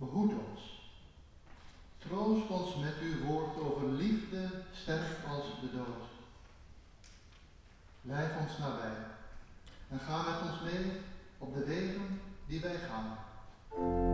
Behoed ons. Troost ons met uw woord over liefde, sterk als de dood. Blijf ons nabij en ga met ons mee op de wegen die wij gaan.